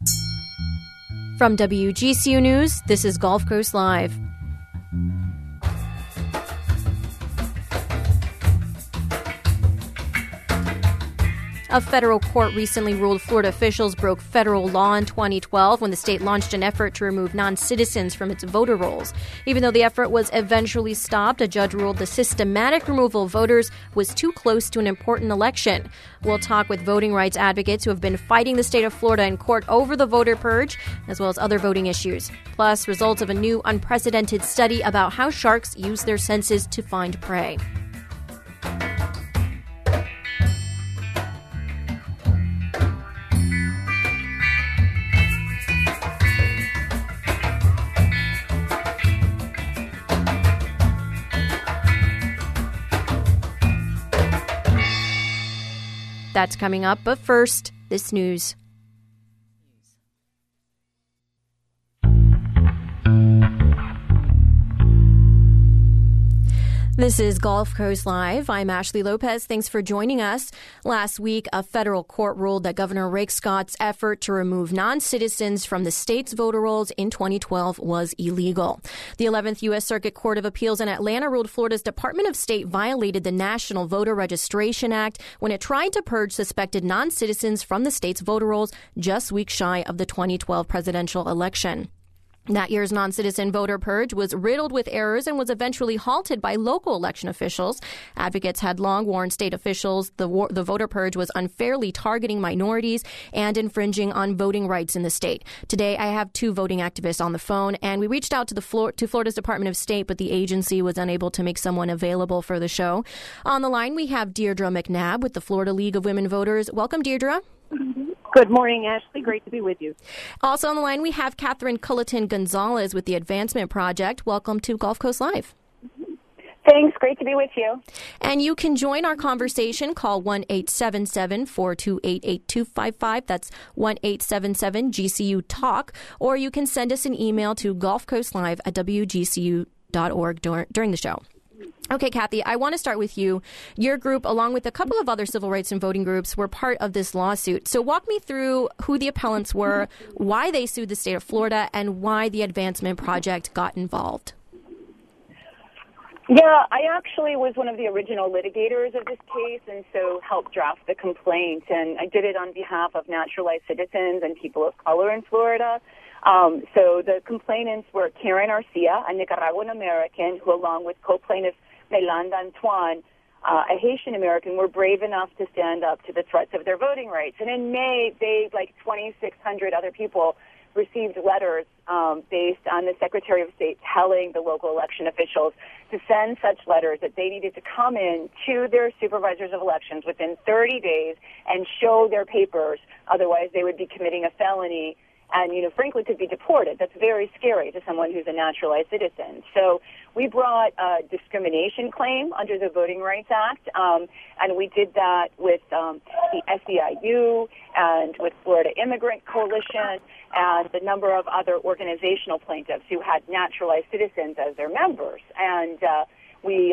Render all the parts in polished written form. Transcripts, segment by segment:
From WGCU News, this is Gulf Coast Live. A federal court recently ruled Florida officials broke federal law in 2012 when the state launched an effort to remove non-citizens from its voter rolls. Even though the effort was eventually stopped, a judge ruled the systematic removal of voters was too close to an important election. We'll talk with voting rights advocates who have been fighting the state of Florida in court over the voter purge, as well as other voting issues. Plus, results of a new unprecedented study about how sharks use their senses to find prey. That's coming up, but first, this news. This is Gulf Coast Live. I'm Ashley Lopez. Thanks for joining us. Last week, a federal court ruled that Governor Rick Scott's effort to remove non-citizens from the state's voter rolls in 2012 was illegal. The 11th U.S. Circuit Court of Appeals in Atlanta ruled Florida's Department of State violated the National Voter Registration Act when it tried to purge suspected non-citizens from the state's voter rolls just weeks shy of the 2012 presidential election. That year's non-citizen voter purge was riddled with errors and was eventually halted by local election officials. Advocates had long warned state officials the voter purge was unfairly targeting minorities and infringing on voting rights in the state. Today, I have two voting activists on the phone, and we reached out to Florida's Department of State, but the agency was unable to make someone available for the show. On the line, we have Deirdre McNabb with the Florida League of Women Voters. Welcome, Deirdre. Good morning, Ashley. Great to be with you. Also on the line, we have Catherine Culleton-Gonzalez with the Advancement Project. Welcome to Gulf Coast Live. Thanks. Great to be with you. And you can join our conversation. Call 1-877-428-8255. That's 1-877-GCU-TALK. Or you can send us an email to gulfcoastlive@wgcu.org during the show. Okay, Kathy, I want to start with you. Your group, along with a couple of other civil rights and voting groups, were part of this lawsuit. So walk me through who the appellants were, why they sued the state of Florida, and why the Advancement Project got involved. Yeah, I actually was one of the original litigators of this case and so helped draft the complaint. And I did it on behalf of naturalized citizens and people of color in Florida. So the complainants were Karen Arcia, a Nicaraguan American, who along with co-plaintiff Melanda Antoine, a Haitian American, were brave enough to stand up to the threats of their voting rights. And in May, they, like 2,600 other people, received letters based on the Secretary of State telling the local election officials to send such letters that they needed to come in to their supervisors of elections within 30 days and show their papers. Otherwise, they would be committing a felony and, frankly, could be deported. That's very scary to someone who's a naturalized citizen. So we brought a discrimination claim under the Voting Rights Act, and we did that with the SEIU and with Florida Immigrant Coalition and a number of other organizational plaintiffs who had naturalized citizens as their members. And we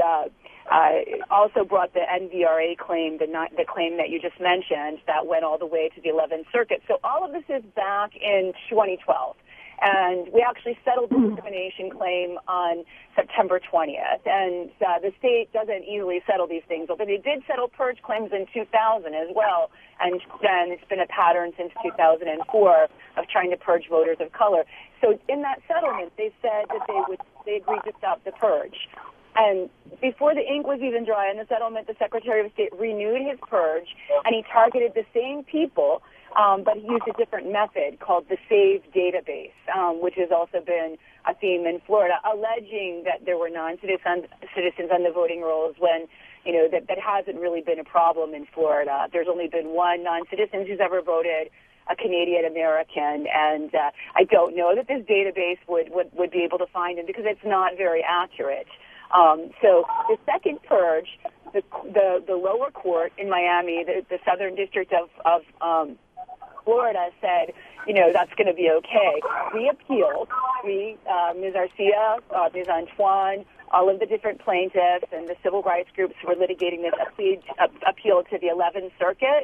also brought the NVRA claim, the claim that you just mentioned, that went all the way to the 11th Circuit. So all of this is back in 2012. And we actually settled the discrimination claim on September 20th. And the state doesn't easily settle these things, although they did settle purge claims in 2000 as well. And then it's been a pattern since 2004 of trying to purge voters of color. So in that settlement, they said that they agreed to stop the purge. And before the ink was even dry in the settlement, the Secretary of State renewed his purge, and he targeted the same people, but he used a different method called the SAVE database, which has also been a theme in Florida, alleging that there were non-citizens on the voting rolls when, that hasn't really been a problem in Florida. There's only been one non-citizen who's ever voted, a Canadian American, and I don't know that this database would be able to find him because it's not very accurate. So the second purge, the lower court in Miami, the Southern District of Florida said, that's going to be okay. We appealed. Ms. Arcia, Ms. Antoine, all of the different plaintiffs and the civil rights groups who were litigating this appealed to the 11th Circuit.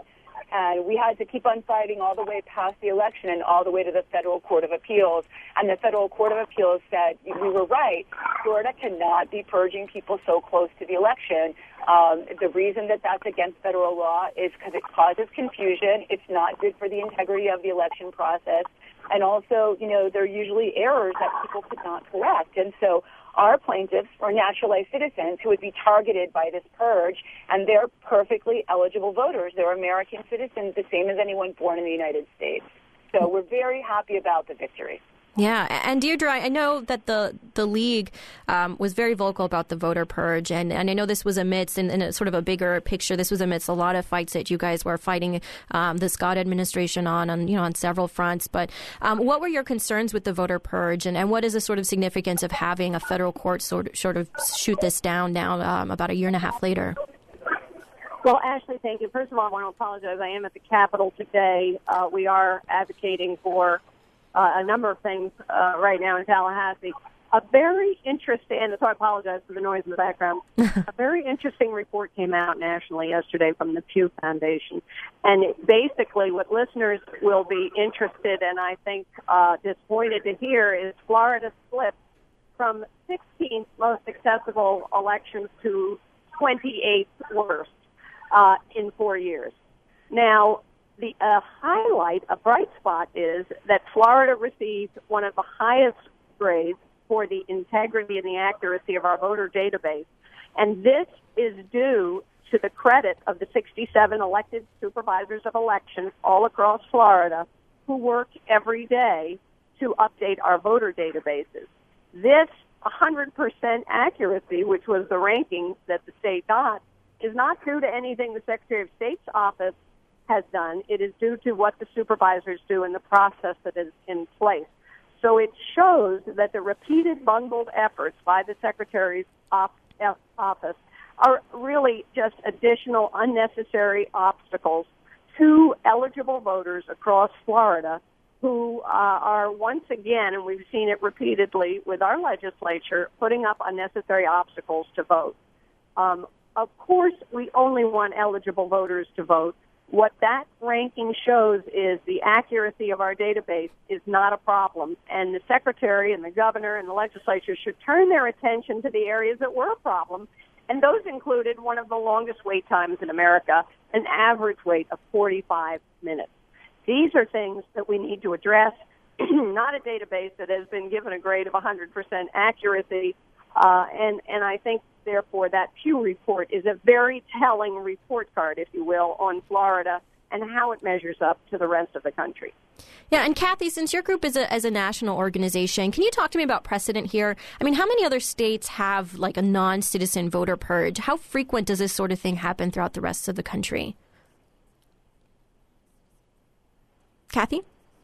And we had to keep on fighting all the way past the election and all the way to the Federal Court of Appeals. And the Federal Court of Appeals said we were right. Florida cannot be purging people so close to the election. The reason that that's against federal law is because it causes confusion. It's not good for the integrity of the election process. And also, there are usually errors that people could not correct. And so our plaintiffs are naturalized citizens who would be targeted by this purge, and they're perfectly eligible voters. They're American citizens, the same as anyone born in the United States. So we're very happy about the victory. Yeah, and Deirdre, I know that the league was very vocal about the voter purge, and I know this was amidst, in a sort of a bigger picture, this was amidst a lot of fights that you guys were fighting the Scott administration on several fronts. But what were your concerns with the voter purge, and what is the sort of significance of having a federal court sort of shoot this down now about a year and a half later? Well, Ashley, thank you. First of all, I want to apologize. I am at the Capitol today. We are advocating for a number of things right now in Tallahassee. A very interesting, and so I apologize for the noise in the background, a very interesting report came out nationally yesterday from the Pew Foundation. And basically what listeners will be interested and I think disappointed to hear is Florida slipped from 16th most accessible elections to 28th worst in 4 years. Now, the highlight, a bright spot, is that Florida received one of the highest grades for the integrity and the accuracy of our voter database. And this is due to the credit of the 67 elected supervisors of elections all across Florida who work every day to update our voter databases. This 100% accuracy, which was the ranking that the state got, is not due to anything the Secretary of State's office has done. It is due to what the supervisors do in the process that is in place. So it shows that the repeated bungled efforts by the Secretary's office are really just additional unnecessary obstacles to eligible voters across Florida who are once again, and we've seen it repeatedly with our legislature, putting up unnecessary obstacles to vote. Of course, we only want eligible voters to vote. What that ranking shows is the accuracy of our database is not a problem, and the Secretary and the Governor and the legislature should turn their attention to the areas that were a problem, and those included one of the longest wait times in America, an average wait of 45 minutes. These are things that we need to address, not a database that has been given a grade of 100% accuracy, and I think therefore, that Pew report is a very telling report card, if you will, on Florida and how it measures up to the rest of the country. Yeah, and Kathy, since your group is a national organization, can you talk to me about precedent here? I mean, how many other states have like a non-citizen voter purge? How frequent does this sort of thing happen throughout the rest of the country? Kathy?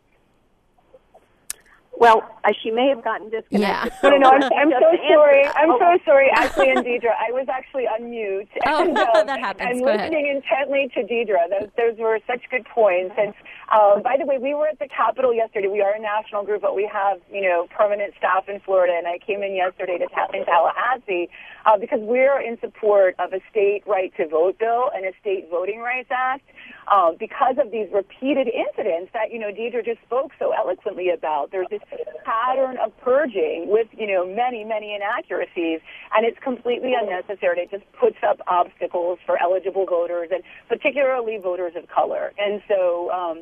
Well, she may have gotten disconnected. Yeah. No, I'm so sorry. I'm so sorry, Ashley and Deidre. I was actually on mute. And, that happens. I'm Go listening intently to Deidre. Those were such good points. And by the way, we were at the Capitol yesterday. We are a national group, but we have, permanent staff in Florida. And I came in yesterday to in Tallahassee because we're in support of a state right to vote bill and a state voting rights act. Because of these repeated incidents that, Deidre just spoke so eloquently about. There's this pattern of purging with, many, many inaccuracies, and it's completely unnecessary. It just puts up obstacles for eligible voters, and particularly voters of color. And so,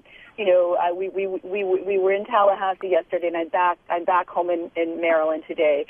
we were in Tallahassee yesterday, and I'm back home in Maryland today.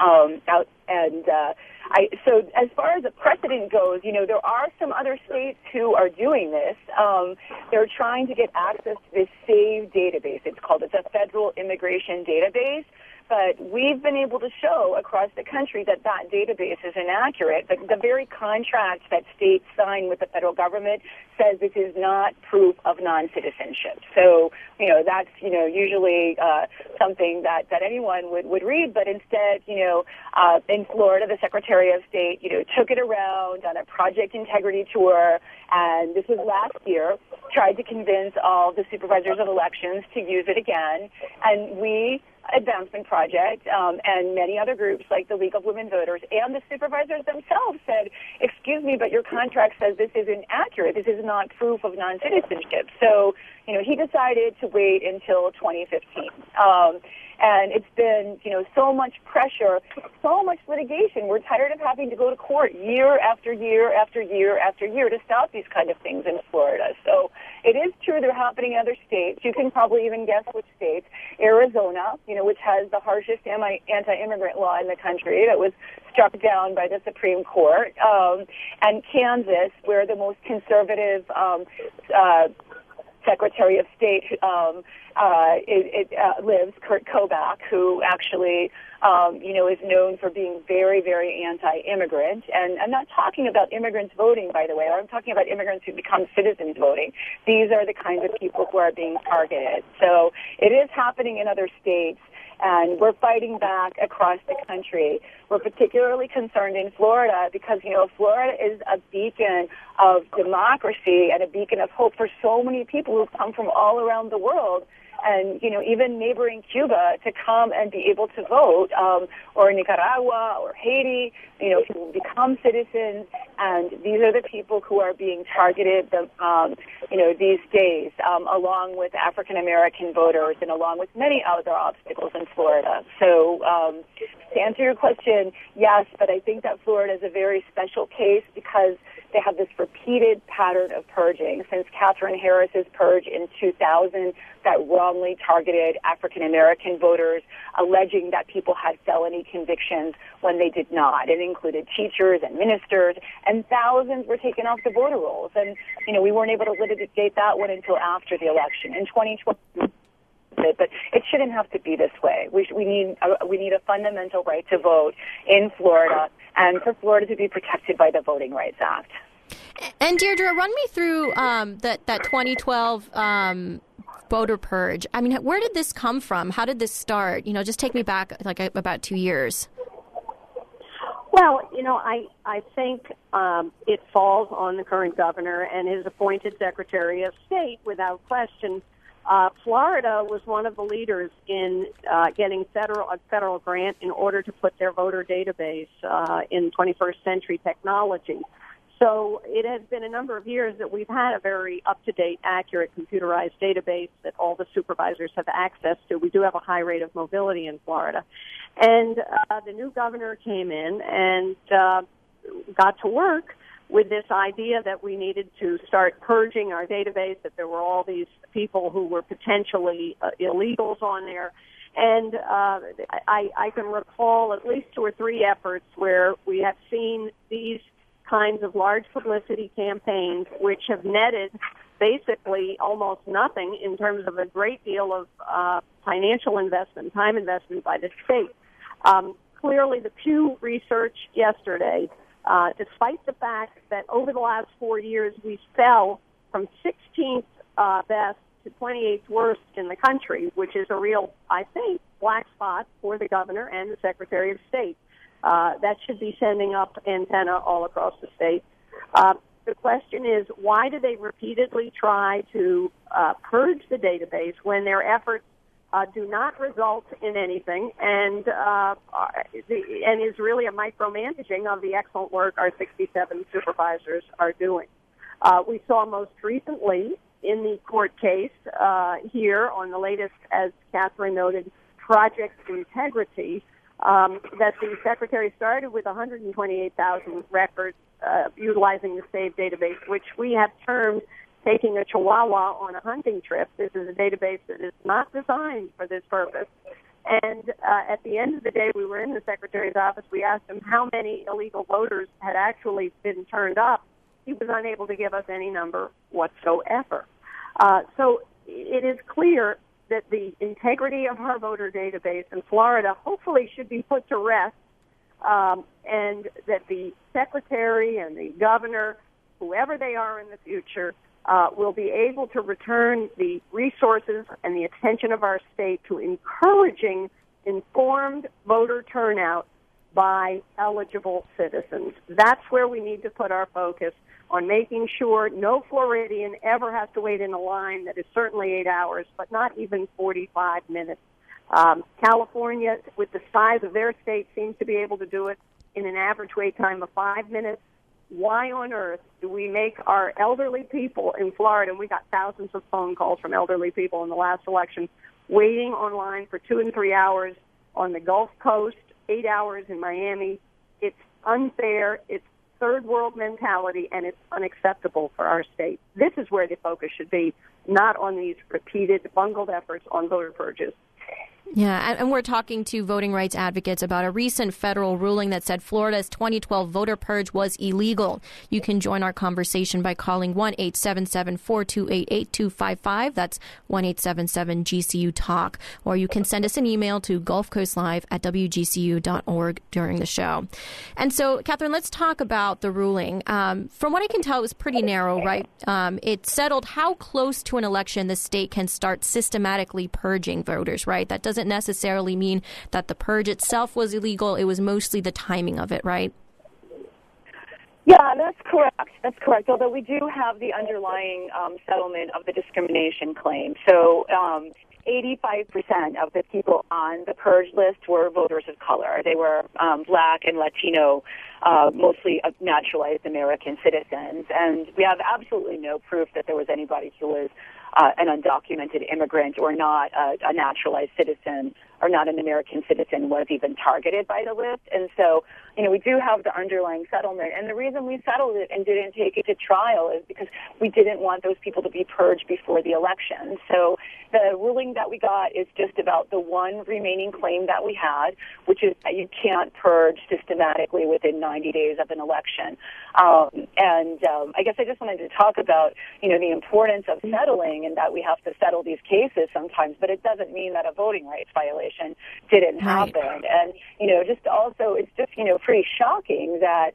So as far as the precedent goes, there are some other states who are doing this. They're trying to get access to this SAVE database. It's a federal immigration database. But we've been able to show across the country that database is inaccurate. The very contract that states sign with the federal government says this is not proof of non-citizenship. So, that's, usually something that anyone would read. But instead, in Florida, the Secretary of State, took it around on a Project Integrity tour, and this was last year, tried to convince all the supervisors of elections to use it again. And we Advancement Project and many other groups like the League of Women Voters and the supervisors themselves said, excuse me, but your contract says this isn't accurate. This is not proof of non-citizenship. So, he decided to wait until 2015. And it's been, so much pressure, so much litigation. We're tired of having to go to court year after year after year after year to stop these kind of things in Florida. So it is true they're happening in other states. You can probably even guess which states. Arizona, which has the harshest anti-immigrant law in the country that was struck down by the Supreme Court, and Kansas, where the most conservative Secretary of State lives, Kurt Kobach, who actually, is known for being very, very anti-immigrant. And I'm not talking about immigrants voting, by the way. I'm talking about immigrants who become citizens voting. These are the kinds of people who are being targeted. So it is happening in other states, and we're fighting back across the country. We're particularly concerned in Florida because, Florida is a beacon of democracy and a beacon of hope for so many people who've come from all around the world. And, even neighboring Cuba to come and be able to vote, or Nicaragua or Haiti, to become citizens. And these are the people who are being targeted, these days, along with African-American voters and along with many other obstacles in Florida. So to answer your question, yes, but I think that Florida is a very special case because they have this repeated pattern of purging. Since Katherine Harris's purge in 2000 that wrongly targeted African-American voters, alleging that people had felony convictions when they did not. It included teachers and ministers, and thousands were taken off the voter rolls. And, we weren't able to litigate that one until after the election. In 2020, but it shouldn't have to be this way. We need a fundamental right to vote in Florida, and for Florida to be protected by the Voting Rights Act. And Deirdre, run me through that 2012 voter purge. I mean, where did this come from? How did this start? Just take me back about 2 years. Well, I think it falls on the current governor and his appointed Secretary of State without question. Florida was one of the leaders in getting a federal grant in order to put their voter database in 21st century technology. So it has been a number of years that we've had a very up-to-date, accurate, computerized database that all the supervisors have access to. We do have a high rate of mobility in Florida. And the new governor came in and got to work with this idea that we needed to start purging our database, that there were all these people who were potentially illegals on there. And I can recall at least 2 or 3 efforts where we have seen these kinds of large publicity campaigns which have netted basically almost nothing in terms of a great deal of financial investment, time investment by the state. Clearly, the Pew research yesterday, despite the fact that over the last 4 years we fell from 16th best to 28th worst in the country, which is a real, I think, black spot for the governor and the Secretary of State. That should be sending up antenna all across the state. The question is, why do they repeatedly try to purge the database when their efforts do not result in anything and is really a micromanaging of the excellent work our 67 supervisors are doing? We saw most recently in the court case here on the latest, as Catherine noted, Project Integrity, that the Secretary started with 128,000 records utilizing the SAVE database, which we have termed taking a chihuahua on a hunting trip. This is a database that is not designed for this purpose. And at the end of the day, we were in the Secretary's office. We asked him how many illegal voters had actually been turned up. He was unable to give us any number whatsoever. So it is clear that the integrity of our voter database in Florida hopefully should be put to rest, and that the Secretary and the governor, whoever they are in the future, will be able to return the resources and the attention of our state to encouraging informed voter turnout by eligible citizens. That's where we need to put our focus, on making sure no Floridian ever has to wait in a line that is certainly 8 hours, but not even 45 minutes California, with the size of their state, seems to be able to do it in an average wait time of 5 minutes. Why on earth do we make our elderly people in Florida, and we got thousands of phone calls from elderly people in the last election, waiting online for 2 and 3 hours on the Gulf Coast, 8 hours in Miami? It's unfair, it's third world mentality, and it's unacceptable for our state. This is where the focus should be, not on these repeated, bungled efforts on voter purges. Yeah, and we're talking to voting rights advocates about a recent federal ruling that said Florida's 2012 voter purge was illegal. You can join our conversation by calling 1-877-428-8255. That's 1-877-GCU-TALK. Or you can send us an email to gulfcoastlive@wgcu.org during the show. And so, Catherine, let's talk about the ruling. From what I can tell, it was pretty narrow, right? It settled how close to an election the state can start systematically purging voters, right? That doesn't necessarily mean that the purge itself was illegal. It was mostly the timing of it, right? Yeah, that's correct. That's correct. Although we do have the underlying settlement of the discrimination claim. So 85% of the people on the purge list were voters of color. They were Black and Latino, mostly naturalized American citizens. And we have absolutely no proof that there was anybody who was an undocumented immigrant or not a naturalized citizen or not an American citizen was even targeted by the list. And so, we do have the underlying settlement. And the reason we settled it and didn't take it to trial is because we didn't want those people to be purged before the election. So the ruling that we got is just about the one remaining claim that we had, which is that you can't purge systematically within 90 days of an election. I guess I just wanted to talk about, the importance of settling and that we have to settle these cases sometimes, but it doesn't mean that a voting rights violation didn't happen. And, just also, it's just, pretty shocking that,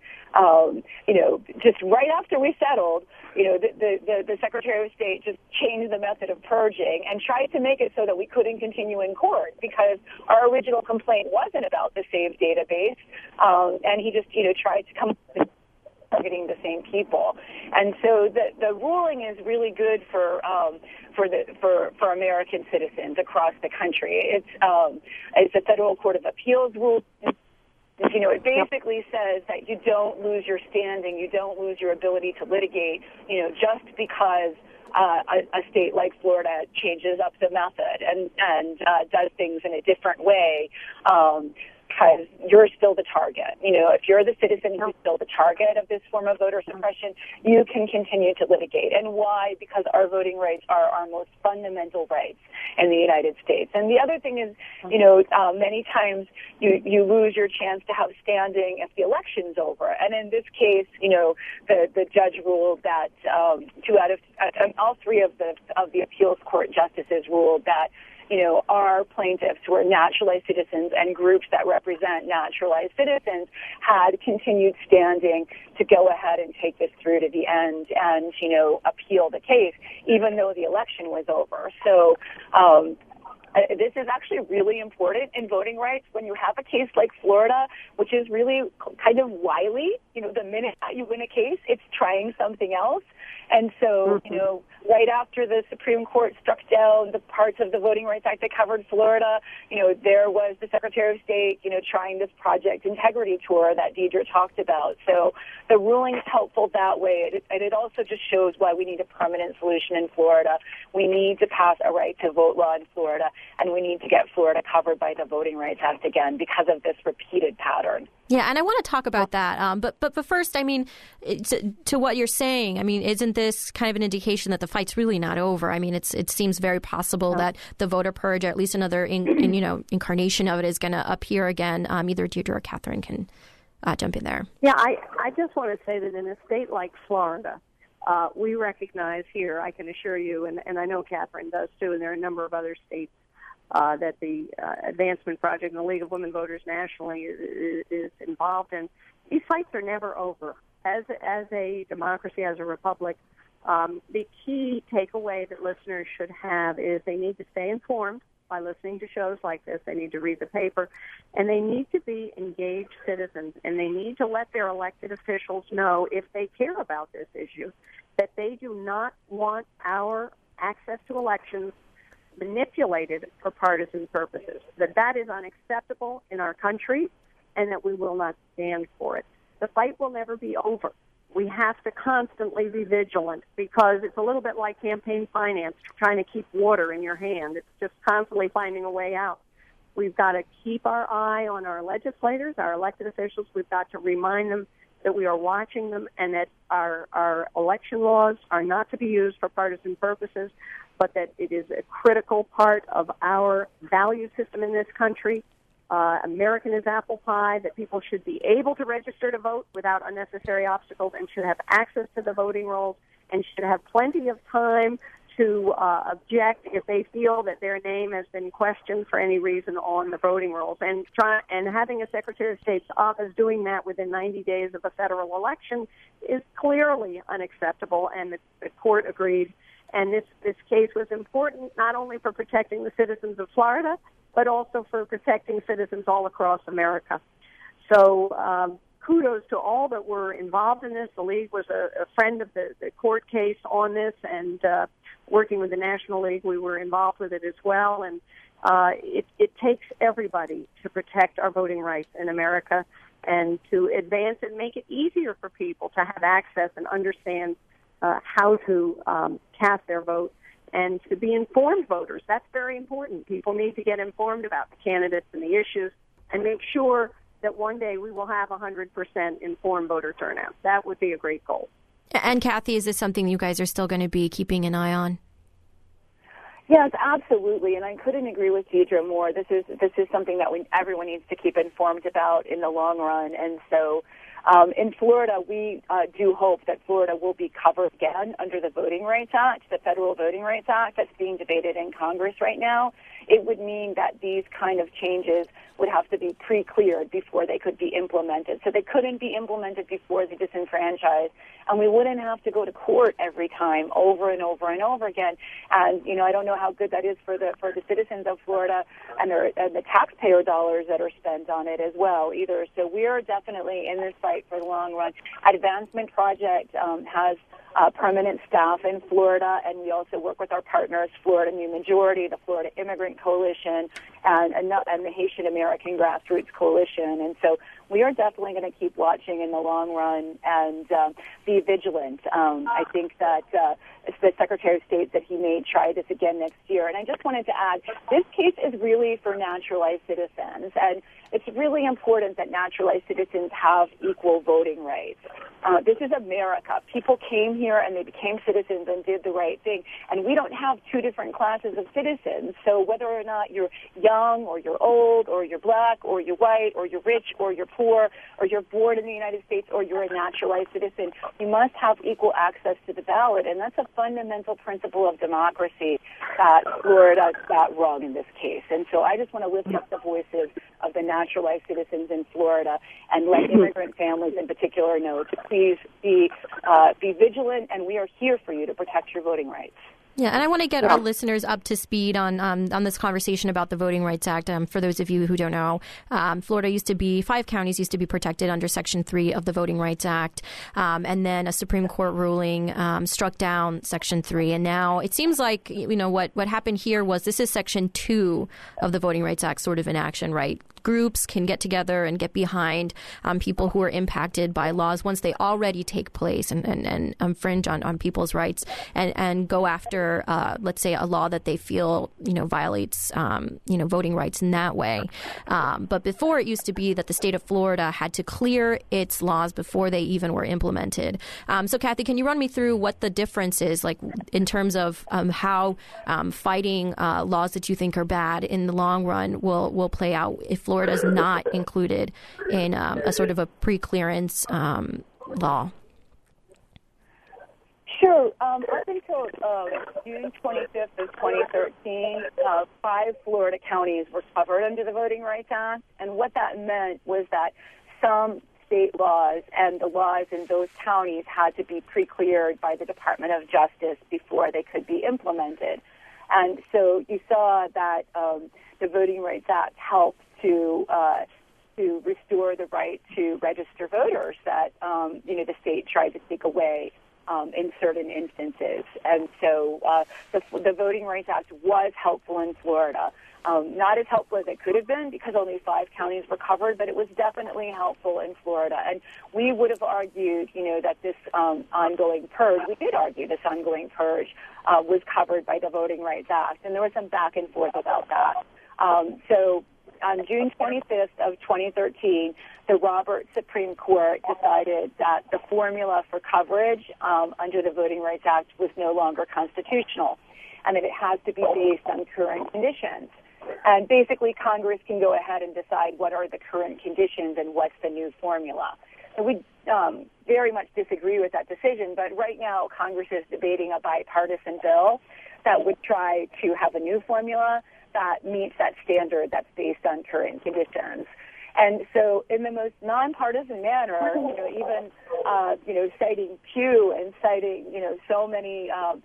just right after we settled, the Secretary of State just changed the method of purging and tried to make it so that we couldn't continue in court because our original complaint wasn't about the SAVE database, and he just, tried to come up with targeting the same people. And so the ruling is really good for American citizens across the country. It's a federal court of appeals rule. It basically says that you don't lose your standing, you don't lose your ability to litigate, just because a state like Florida changes up the method and does things in a different way. Because you're still the target. If you're the citizen who's still the target of this form of voter suppression, you can continue to litigate. And why? Because our voting rights are our most fundamental rights in the United States. And the other thing is, many times you lose your chance to have standing if the election's over. And in this case, the judge ruled that all three of the appeals court justices ruled that our plaintiffs who are naturalized citizens and groups that represent naturalized citizens had continued standing to go ahead and take this through to the end and, appeal the case, even though the election was over. So, this is actually really important in voting rights when you have a case like Florida, which is really kind of wily. The minute that you win a case, it's trying something else. And so, right after the Supreme Court struck down the parts of the Voting Rights Act that covered Florida, there was the Secretary of State, trying this Project Integrity tour that Deidre talked about. So the ruling is helpful that way. And it also just shows why we need a permanent solution in Florida. We need to pass a right to vote law in Florida, and we need to get Florida covered by the Voting Rights Act again because of this repeated pattern. Yeah, and I want to talk about that. But first, to what you're saying, isn't this kind of an indication that the fight's really not over? It seems very possible that the voter purge, or at least another incarnation of it, is going to appear again. Either Deidre or Catherine can jump in there. Yeah, I just want to say that in a state like Florida, we recognize here, I can assure you, and I know Catherine does too, and there are a number of other states that the Advancement Project and the League of Women Voters nationally is involved in. These fights are never over. As a democracy, as a republic, the key takeaway that listeners should have is they need to stay informed by listening to shows like this. They need to read the paper, and they need to be engaged citizens, and they need to let their elected officials know, if they care about this issue, that they do not want our access to elections manipulated for partisan purposes, that is unacceptable in our country and that we will not stand for it. The fight will never be over. We have to constantly be vigilant because it's a little bit like campaign finance, trying to keep water in your hand. It's just constantly finding a way out. We've got to keep our eye on our legislators, our elected officials. We've got to remind them that we are watching them and that our election laws are not to be used for partisan purposes, but that it is a critical part of our value system in this country. American is apple pie, that people should be able to register to vote without unnecessary obstacles and should have access to the voting rolls and should have plenty of time to object if they feel that their name has been questioned for any reason on the voting rolls. And having a Secretary of State's office doing that within 90 days of a federal election is clearly unacceptable, and the court agreed. And this case was important not only for protecting the citizens of Florida, but also for protecting citizens all across America. So kudos to all that were involved in this. The League was a friend of the court case on this, and working with the National League, we were involved with it as well. And it takes everybody to protect our voting rights in America and to advance and make it easier for people to have access and understand how to cast their vote and to be informed voters. That's very important. People need to get informed about the candidates and the issues and make sure that one day we will have 100% informed voter turnout. That would be a great goal. And Kathy, is this something you guys are still going to be keeping an eye on? Yes, absolutely, and I couldn't agree with Deidre more. This is something that everyone needs to keep informed about in the long run, and so in Florida, we do hope that Florida will be covered again under the Voting Rights Act, the Federal Voting Rights Act that's being debated in Congress right now. It would mean that these kind of changes would have to be pre-cleared before they could be implemented. So they couldn't be implemented before the disenfranchised, and we wouldn't have to go to court every time over and over and over again. And, I don't know how good that is for the citizens of Florida and the taxpayer dollars that are spent on it as well either. So we are definitely in this fight for the long run. Advancement Project has permanent staff in Florida, and we also work with our partners, Florida New Majority, the Florida Immigrant Coalition, and the Haitian American Grassroots Coalition. And so we are definitely going to keep watching in the long run and be vigilant. I think that the Secretary of State that he may try this again next year. And I just wanted to add, this case is really for naturalized citizens, and it's really important that naturalized citizens have equal voting rights. This is America. People came here and they became citizens and did the right thing. And we don't have two different classes of citizens. So whether or not you're young or you're old or you're black or you're white or you're rich or you're poor or you're born in the United States or you're a naturalized citizen, you must have equal access to the ballot. And that's a fundamental principle of democracy that Florida got wrong in this case. And so I just want to lift up the voices of the naturalized citizens in Florida and let immigrant families in particular know to please be vigilant, and we are here for you to protect your voting rights. Yeah, and I want to get our listeners up to speed on this conversation about the Voting Rights Act. For those of you who don't know, Florida 5 counties used to be protected under Section 3 of the Voting Rights Act, and then a Supreme Court ruling struck down Section 3. And now it seems like, what happened here was this is Section 2 of the Voting Rights Act sort of in action, right? Groups can get together and get behind people who are impacted by laws once they already take place and infringe on people's rights and go after, let's say, a law that they feel, violates, voting rights in that way. But before, it used to be that the state of Florida had to clear its laws before they even were implemented. So, Kathy, can you run me through what the difference is, like in terms of how fighting laws that you think are bad in the long run will play out if Florida is not included in a sort of a pre-clearance law? Sure. Up until June 25th of 2013, 5 Florida counties were covered under the Voting Rights Act, and what that meant was that some state laws and the laws in those counties had to be pre-cleared by the Department of Justice before they could be implemented. And so you saw that the Voting Rights Act helped to restore the right to register voters that the state tried to take away in certain instances. And so the Voting Rights Act was helpful in Florida. Not as helpful as it could have been because only 5 counties were covered, but it was definitely helpful in Florida. And we would have argued, that this ongoing purge, we did argue this ongoing purge was covered by the Voting Rights Act, and there was some back and forth about that. So on June 25th of 2013, the Roberts Supreme Court decided that the formula for coverage under the Voting Rights Act was no longer constitutional, and that it has to be based on current conditions. And basically, Congress can go ahead and decide what are the current conditions and what's the new formula. And we very much disagree with that decision, but right now Congress is debating a bipartisan bill that would try to have a new formula that meets that standard that's based on current conditions. And so in the most nonpartisan manner, even citing Pew and citing, so many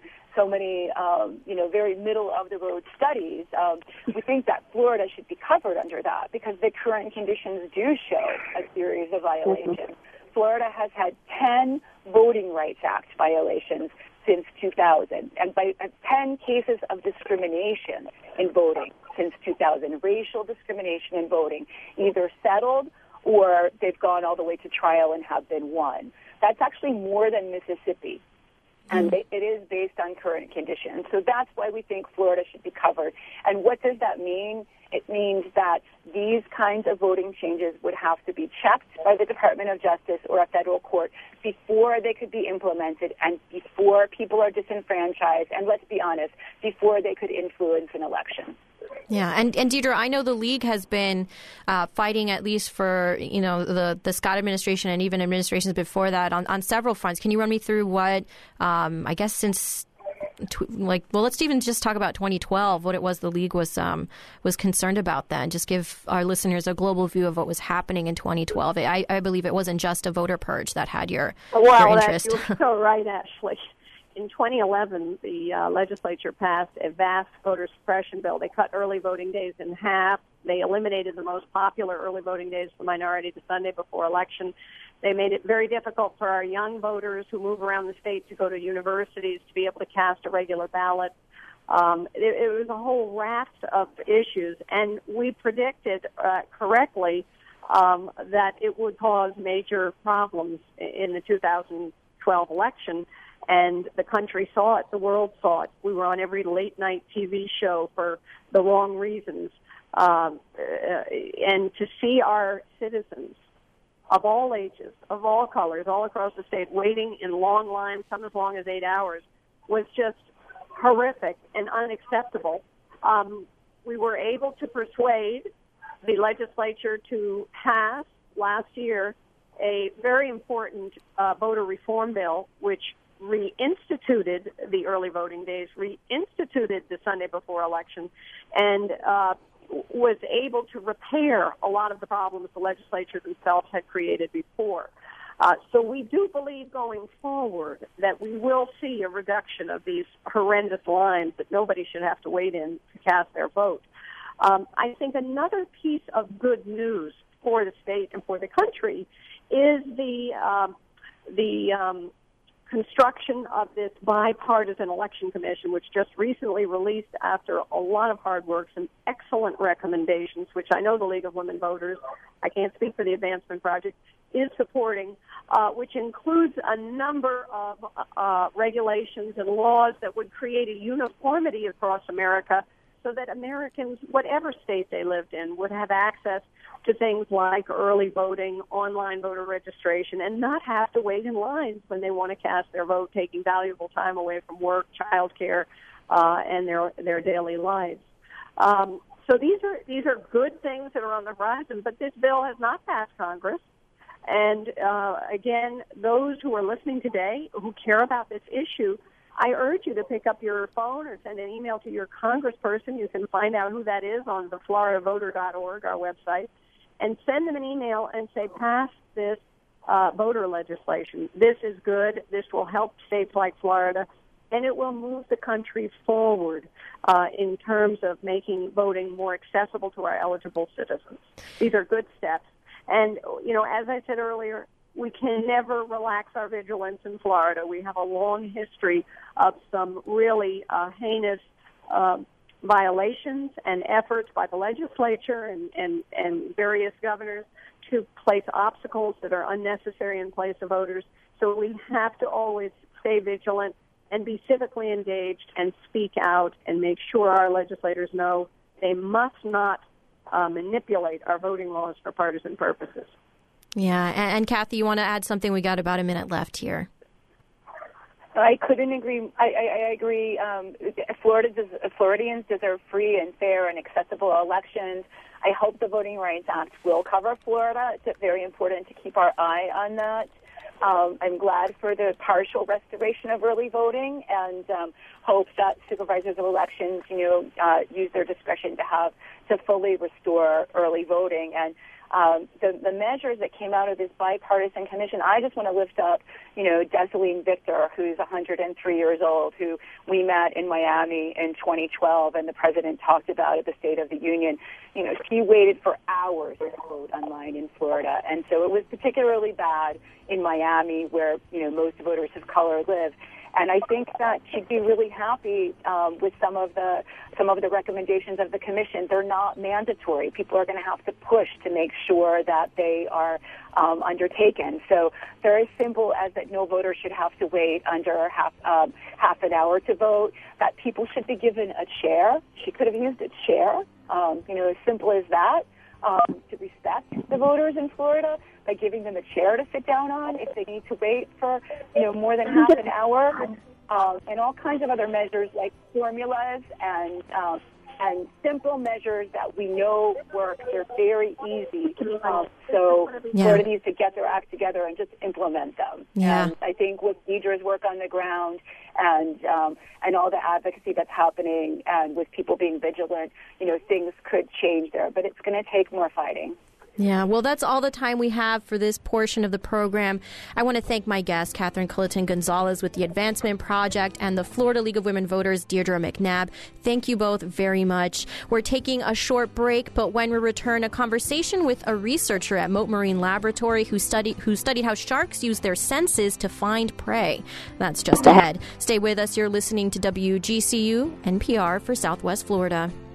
very middle-of-the-road studies, we think that Florida should be covered under that because the current conditions do show a series of violations. Florida has had 10 Voting Rights Act violations since 2000, and by 10 cases of discrimination in voting since 2000, racial discrimination in voting, either settled or they've gone all the way to trial and have been won. That's actually more than Mississippi. And it is based on current conditions. So that's why we think Florida should be covered. And what does that mean? It means that these kinds of voting changes would have to be checked by the Department of Justice or a federal court before they could be implemented and before people are disenfranchised, and let's be honest, before they could influence an election. Yeah, and Deidre, I know the league has been fighting at least for the Scott administration and even administrations before that on several fronts. Can you run me through what I guess since let's even just talk about 2012, what it was the league was concerned about then. Just give our listeners a global view of what was happening in 2012. I believe it wasn't just a voter purge that had your interest. You're so right, Ashley. In 2011, the legislature passed a vast voter suppression bill. They cut early voting days in half. They eliminated the most popular early voting days for minority, the Sunday before election. They made it very difficult for our young voters who move around the state to go to universities to be able to cast a regular ballot. It was a whole raft of issues, and we predicted correctly that it would cause major problems in the 2012 election. And the country saw it, the world saw it. We were on every late-night TV show for the wrong reasons. And to see our citizens of all ages, of all colors, all across the state, waiting in long lines, some as long as 8 hours, was just horrific and unacceptable. We were able to persuade the legislature to pass last year a very important voter reform bill, which reinstituted the early voting days, reinstituted the Sunday before election, and was able to repair a lot of the problems the legislature themselves had created before. So we do believe going forward that we will see a reduction of these horrendous lines that nobody should have to wait in to cast their vote. I think another piece of good news for the state and for the country is the construction of this bipartisan election commission, which just recently released, after a lot of hard work, some excellent recommendations, which I know the League of Women Voters, I can't speak for the Advancement Project, is supporting, which includes a number of regulations and laws that would create a uniformity across America so that Americans, whatever state they lived in, would have access to things like early voting, online voter registration, and not have to wait in lines when they want to cast their vote, taking valuable time away from work, childcare, and their daily lives. So these are good things that are on the horizon, but this bill has not passed Congress. And again, those who are listening today who care about this issue, I urge you to pick up your phone or send an email to your congressperson. You can find out who that is on the floridavoter.org, our website, and send them an email and say, pass this voter legislation. This is good. This will help states like Florida, and it will move the country forward in terms of making voting more accessible to our eligible citizens. These are good steps. And, as I said earlier, we can never relax our vigilance in Florida. We have a long history of some really heinous violations and efforts by the legislature and various governors to place obstacles that are unnecessary in place of voters. So we have to always stay vigilant and be civically engaged and speak out and make sure our legislators know they must not manipulate our voting laws for partisan purposes. Yeah, and Kathy, you want to add something? We got about a minute left here. I couldn't agree. I agree. Floridians deserve free and fair and accessible elections. I hope the Voting Rights Act will cover Florida. It's very important to keep our eye on that. I'm glad for the partial restoration of early voting, and hope that supervisors of elections, use their discretion to fully restore early voting. And the measures that came out of this bipartisan commission, I just want to lift up, Desaline Victor, who's 103 years old, who we met in Miami in 2012, and the president talked about at the State of the Union. She waited for hours to vote online in Florida, and so it was particularly bad in Miami, where most voters of color live. And I think that she'd be really happy with some of the recommendations of the commission. They're not mandatory. People are going to have to push to make sure that they are undertaken. So they're as simple as that no voter should have to wait under half an hour to vote, that people should be given a chair. She could have used a chair, as simple as that, to respect the voters in Florida by giving them a chair to sit down on if they need to wait for, more than half an hour, and all kinds of other measures like formulas and simple measures that we know work. They're very easy. So Florida needs to get their act together and just implement them. Yeah. And I think with Deidre's work on the ground and all the advocacy that's happening, and with people being vigilant, things could change there. But it's going to take more fighting. Yeah, well, that's all the time we have for this portion of the program. I want to thank my guest, Catherine Culleton-Gonzalez with the Advancement Project, and the Florida League of Women Voters, Deirdre McNabb. Thank you both very much. We're taking a short break, but when we return, a conversation with a researcher at Mote Marine Laboratory who studied how sharks use their senses to find prey. That's just ahead. Stay with us. You're listening to WGCU NPR for Southwest Florida.